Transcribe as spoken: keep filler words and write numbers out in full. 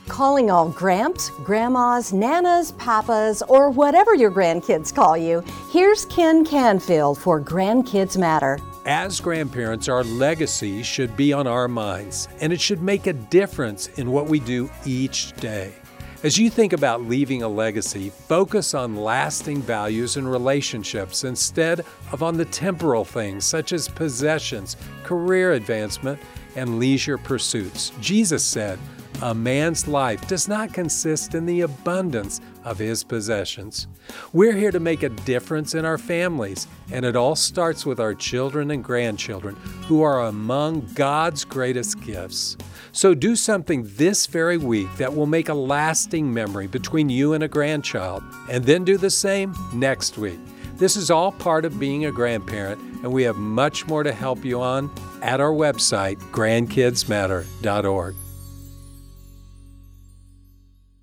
Calling all gramps, grandmas, nanas, papas, or whatever your grandkids call you, here's Ken Canfield for Grandkids Matter. As grandparents, our legacy should be on our minds, and it should make a difference in what we do each day. As you think about leaving a legacy, focus on lasting values and relationships instead of on the temporal things such as possessions, career advancement, and leisure pursuits. Jesus said, "A man's life does not consist in the abundance of his possessions." We're here to make a difference in our families, and it all starts with our children and grandchildren, who are among God's greatest gifts. So do something this very week that will make a lasting memory between you and a grandchild, and then do the same next week. This is all part of being a grandparent, and we have much more to help you on at our website, grandkids matter dot org.